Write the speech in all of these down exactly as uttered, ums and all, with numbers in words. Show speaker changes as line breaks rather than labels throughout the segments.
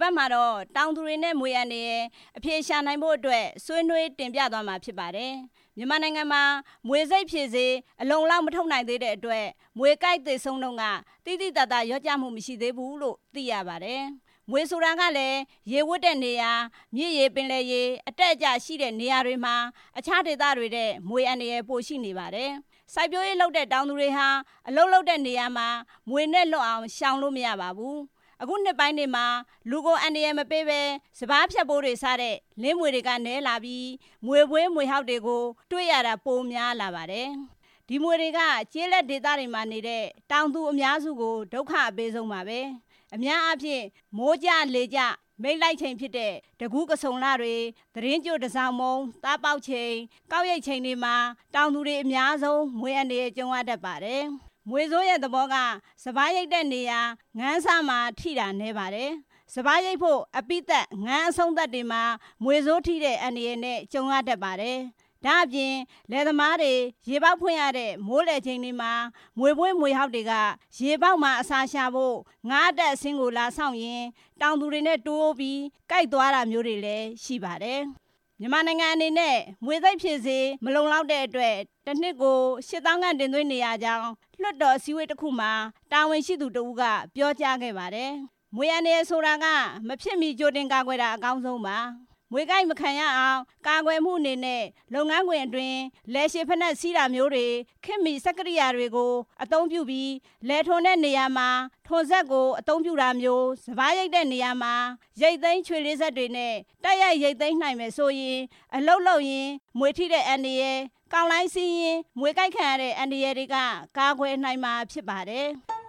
ပတ်မှာတော့တောင်သူတွေနဲ့မွေအန္တရာယ်အဖြေရှာနိုင်ဖို့အတွက်ဆွေးနွေးတင်ပြသွားမှာဖြစ်ပါတယ်မြန်မာနိုင်ငံမှာမွေစိတ်ဖြည့်စေအလုံလောက်မထုတ်နိုင်သေးတဲ့အတွက်မွေကိုက်သေဆုံးတော့ကတိတိတတ်တာရော့ကျမှုမရှိသေးဘူးလို့သိရပါတယ်မွေဆိုတာကလည်းရေဝတ်တဲ့နေရာမြစ်ရေပင်လယ်ရေအတက်အကျရှိတဲ့နေရာတွေမှာအခြားဒေသတွေတဲ့မွေအန္တရာယ်ပိုရှိနေပါတယ်စိုက်ပျိုးရေးလုပ်တဲ့တောင်သူတွေဟာအလုပ်လုပ်တဲ့နေရာမှာမွေနဲ့လွတ်အောင်ရှောင်လို့မရပါဘူးအခုနှစ်ပိုင်းတွေမှာလူကိုအန္တရာယ်မပေးဘဲစပားဖြတ်ပိုးတွေစားတဲ့လင်းမွေတွေကနဲလာပြီးမွေပွေးမွေဟောက်တွေကိုတွေ့ရတာပိုများလာပါတယ်ဒီမွေတွေကကျေးလက်ဒေသတွေမှာနေတဲ့တောင်သူအများစုကိုဒုက္ခအပေးဆုံးပါပဲအများအားဖြင့်မိုးကြလေကြမိတ်လိုက်ချိန်ဖြစ်တဲ့တကူးကစုံလာတွေသတင်းကြိုတစောင်းမုံသားပေါက်ချိန်ကောက်ရိတ်ချိန်တွေမှာတောင်သူတွေအများဆုံးမွေအန္တရာယ်ကြုံရတတ်ပါတယ်မွေဆိုးရဲ့သဘောကစပားရိတ်တဲ့နေရာငန်းဆမှာထိတာနေပါတယ်စပားရိတ်ဖို့အပိသက်ငန်းအဆုံးသက်တွေမှာမွေဆိုးထိတဲ့အန္တရာယ်နဲ့ကြုံရတတ်ပါတယ်ဒါအပြင်လယ်သမားတွေရေပေါက်ဖွင့်ရတဲ့မိုးလေချိန်တွေမှာမွေပွေးမွေဟောက်တွေကရေပေါက်မှာအစာရှာဖို့ငါးတက်အဆင်းကိုလာဆောင်ရင်တောင်သူတွေနဲ့တိုးပြီးကြိုက်သွားတာမျိုးတွေလည်းရှိပါတယ်မြန်မာနိုင်ငံအနေနဲ့မွေသိပ်ဖြစ်စေမလုံလောက်တဲ့အတွက်တစ်နှစ်ကိုရှစ်သောင်းခန့်တင်သွင်းနေရကြောင်းလွှတ်တော်အစည်းအဝေးတစ်ခုမှာတာဝန်ရှိသူတဦးကပြောကြားခဲ့ပါတယ်မွေအန္တရာယ်ဆိုတာကမဖြစ်မီကြိုတင်ကာကွယ်တာအကောင်းဆုံးပါမွေကိုက်မခံရအောင်ကာကွယ်မှုအနေနဲ့လုပ်ငန်းခွင်အတွင်းလယ်ရှည်ဖက်နှက်စီးတာမျိုးတွေခင်မီစက်ကရိယာတွေကိုအသုံးပြုပြီးလယ်ထွန်တဲ့နေရာမှာထွန်ဆက်ကိုအသုံးပြုတာမျိုးစပားရိတ်တဲ့နေရာမှာရိတ်သိမ်းချွေလေးဆက်တွေနဲ့တိုက်ရိုက်ရိတ်သိမ်းနိုင်မယ်ဆိုရင်အလုတ်လုပ်ရင်မွေထိတဲ့အန္တရာယ်ကောင်းလိုက်စီးရင်မွေကိုက်ခံရတဲ့အန္တရာယ်တွေကကာကွယ်နိုင်မှာဖြစ်ပါတယ်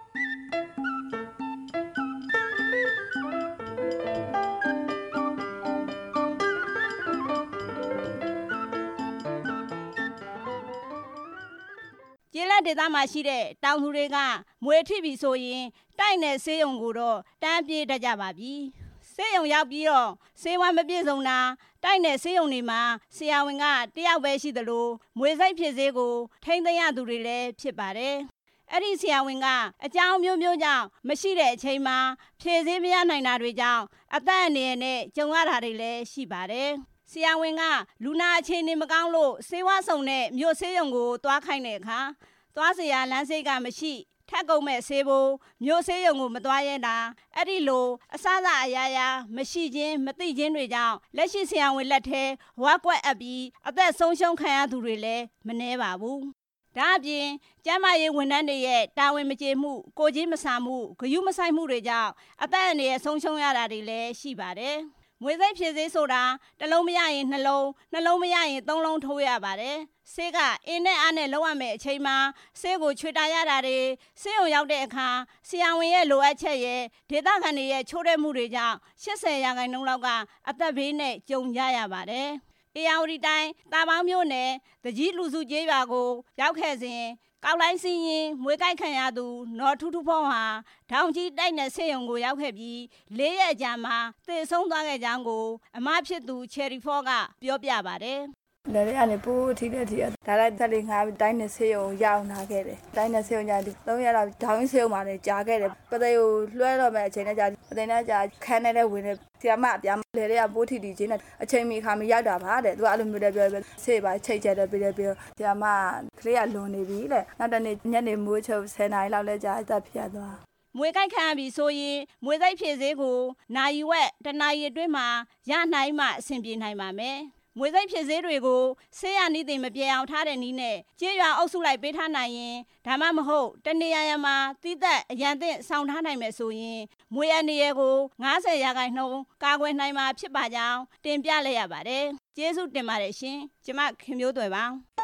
ကျေးလက်ဒေသမှာရှိတဲ့တောင်သူတွေကမွေထိပြီဆိုရင်တိုက်နယ်ဆေးရုံကိုတော့တန်းပြေးတတ်ကြပါပြီဆေးရုံရောက်ပြီးတော့ဆေးဝါးမပြည့်စုံတာတိုက်နယ်ဆေးရုံတွေမှာဆရာဝန်ကတယောက်ပဲရှိသလိုမွေစိတ်ဖြစ်စေကိုထိမ့်သိမ်းရသူတွေလည်းဖြစ်ပါတယ်အဲ့ဒီဆရာဝန်ကအကြောင်းမျိုးမျိုးကြောင့်မရှိတဲ့အချိန်မှာဖြည့်ဆည်းမရနိုင်တာတွေကြောင့်အသက်အန္တရာယ်နဲ့ကြုံရတာတွေလည်းရှိပါတယ်ဆရာဝန်ကလူနာအခြေအနေမကောင်းလို့ဆေးဝါးဆောင်တဲ့မြို့ဆေးရုံကိုသွားခိုင်းတဲ့အခါသွားစရာလမ်းစိတ်ကမရှိထက်ကုန်မဲ့ဆေးဖို့မြို့ဆေးရုံကိုမသွားရဲတာအဲ့ဒီလိုအစအအရာရာမရှိခြင်းမသိခြင်းတွေကြောင့်လက်ရှိဆရာဝန်လက်ထဲဝါကွက်အပ်ပြီးအသက်ဆုံးရှုံးခံရသူတွေလည်းမနှဲပါဘူးဒါအပြင်ကျန်းမာရေးဝန်ထမ်းတွေရဲ့တာဝန်မကျေမှုကိုကြီးမဆာမှုဂရုမစိုက်မှုတွေကြောင့်အသက်အန္တရာယ်ဆုံးရှုံးရတာတွေလည်းရှိပါတယ်မွေစိတ်ဖြည့်စေးဆိုတာတစ်လုံးမရရင်နှလုံးနှလုံးမရရင်သုံးလုံးထိုးရပါတယ်ဆေးကအင်းနဲ့အားနဲ့လောက်ရမယ့်အချိန်မှာဆေးကိုချွေတာရတာတွေဆေးရုံရောက်တဲ့အခါဆရာဝန်ရဲ့လိုအပ်ချက်ရဲ့ဒေသခံတွေရဲ့ချိုးတဲ့မှုတွေကြောင့်၈၀ရာခိုင်နှုန်းလောက်ကအသက်ဘေးနဲ့ကြုံကြရပါတယ်ဧရာဝတီတိုင်းတာပေါင်းမြို့နယ်တကြီးလူစုကျေးရွာကိုရောက်ခဲ့စဉ်ကောက်လိုက်စီးရင်မွေကိုက်ခံရသူနော်ထူးထူးဖောင်းဟာထောင်ကြီးတိုက်နယ်ဆေးရုံကိုရောက်ခဲ့ပြီးလေးရက်ကြာမှသေဆုံးသွားခဲ့ကြောင်းကိုအမဖြစ်သူချယ်ရီဖောကပြောပြပါတယ်
လယ်ကနေပိုးထိတဲ့ထိဒါလိုက်တက်လေးငါတိုင်းနဲ့ဆေးရုံရောက်လာခဲ့တယ်တိုင်းနဲ့ဆေးရုံကြာသုံးရက်လောက်ဒေါင်းဆေးရုံမှာလည်းကြာခဲ့တယ်ပသိကိုလွှဲတော့မဲ့အချိန်နဲ့ကြာပသိနဲ့ကြာခန်းနေတဲ့ဝင်တဲ့ဆရာမအပြားလယ်တွေကပိုးထိတီချင်းနဲ့အချိန်မီခါမရောက်တာပါတဲ့သူကအဲ့လိုမျိုးတည်းပြောဆေးပါချိတ်ချက်တယ်ပြီးတယ်ပြီးဆရာမကလေးကလွန်နေပြီတဲ့နောက်တနေ့ညနေမိုးချုပ်ဆယ်နာရီလောက်လဲကြာအသက်ဖြစ်သွား
မွေကိုက်ခံပြီဆိုရင်မွေစိတ်ဖြည့်စေးကိုနာယီဝက်တနာရီအတွင်းမှာရနိုင်မှအဆင်ပြေနိုင်ပါမယ်မွေစိတ်ဖြစ်စေးတွေကိုဆေးရနည်းသိမပြေအောင်ထားတဲ့နည်းနဲ့ကျေးရွာအုပ်စုလိုက်ပေးထားနိုင်ရင်ဒါမှမဟုတ်တနေရာရာမှာတိသက်အရန်သင့်ဆောင်ထားနိုင်မယ်ဆိုရင်မွေအန္တရာယ်ကို၅၀ရာခိုင်နှုန်းကာကွယ်နိုင်မှာဖြစ်ပါကြောင်းတင်ပြလိုက်ရပါတယ်ကျေးဇူးတင်ပါတယ်ရှင်ကျမခင်မျိုးသွယ်ပါ